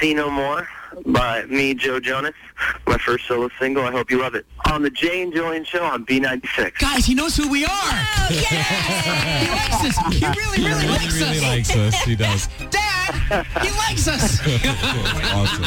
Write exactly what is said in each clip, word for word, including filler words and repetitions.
See No More by me, Joe Jonas. My first solo single. I hope you love it. On the Jay and Julian Show on B ninety-six. Guys, he knows who we are. Oh, yes! He likes us. He really, really, He likes really us. likes us. He does. Dad, he likes us. Awesome.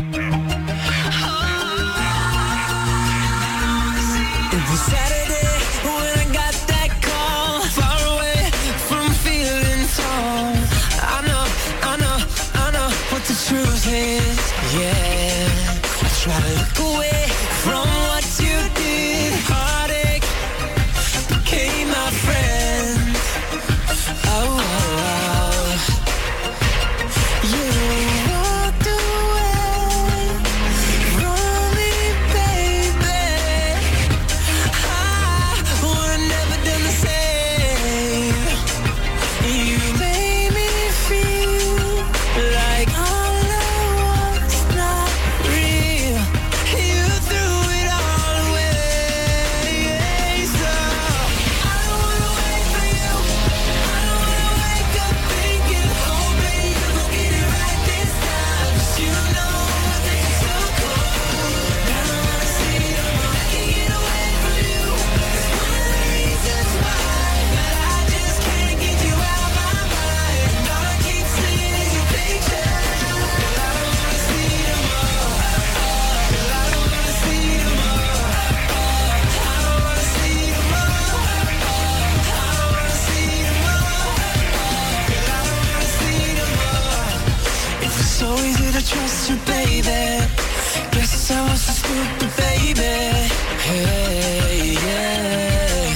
It was Saturday when I got that call, far away from feeling tall. I know, I know, I know what the truth is. Yeah, I try to look away from what you did. Heartache became my friend. Oh, oh, oh. You walked away from me, baby. I would have never done the same. You made me feel like all I was not real. You threw it all away. So I don't wanna wait for you. I don't wanna wake up thinking, hoping you gon' get it right this time. 'Cause you know that you're so cold. I don't wanna see no more. I can't get away from you. It's one of the reasons why that I just can't get you out of my mind. All I keep seeing is your picture. I don't wanna see no more. I don't wanna see no more. I don't wanna see no more. I don't wanna see no more. I don't wanna see no more. It was so easy to trust you, baby. Guess I was so stupid, baby. Hey, yeah.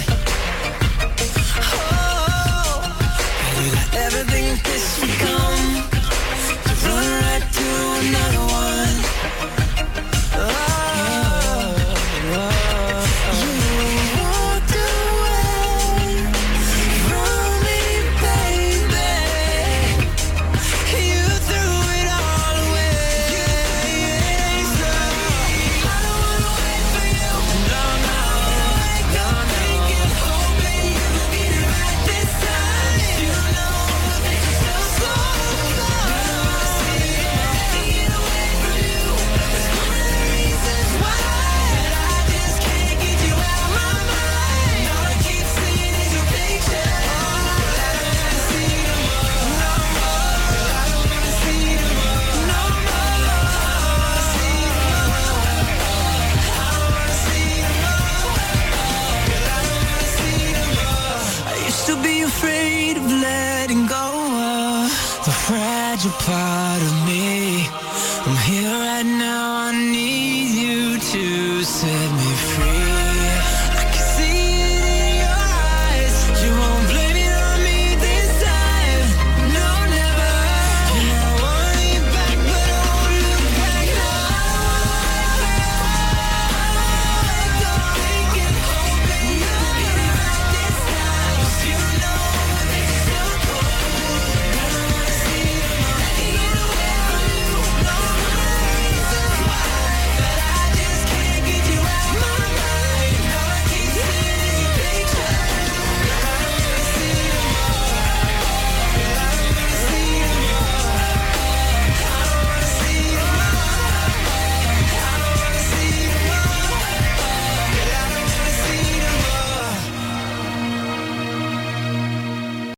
Oh, and you got everything this would come to run right to another one. Oh, oh, you walked away from me, baby. You threw it all away. So I don't wanna wait for you. No, no, no, no. Thinking, hoping you gon' get it right this time. You know that you're so cold. I don't wanna see it. I can't get away from you. It's one of the reasons why that I just can't get you out of my mind. All I keep seeing is your picture. I don't wanna see no more. No more. I don't wanna see no more. No more. I don't wanna see no more. I don't wanna see no more. I don't wanna see no more. I used to be afraid of letting go of the fragile part of me. I'm here right now